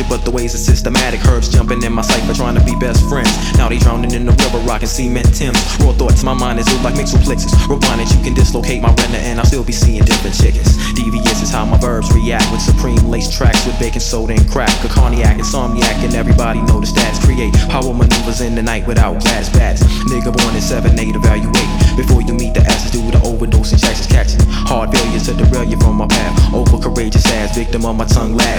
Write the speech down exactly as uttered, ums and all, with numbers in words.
but the ways are systematic. Herbs jumping in my cipher, trying to be best friends. Now they drowning in the river, rocking cement Timbs. Raw thoughts, my mind is ill like mixed plexus. Rewind it, you can dislocate my retina and I'll still be seeing different chickens. Devious is how my verbs react with supreme lace tracks with baking soda and crack. A cognac, insomniac, and everybody know the stats. Create power maneuvers in the night without glass bats. Nigga born in seven eight, evaluate before you meet the asses due to overdose and checks catching. Hard failures to derail you from my path. Over courageous ass, victim of my tongue lash.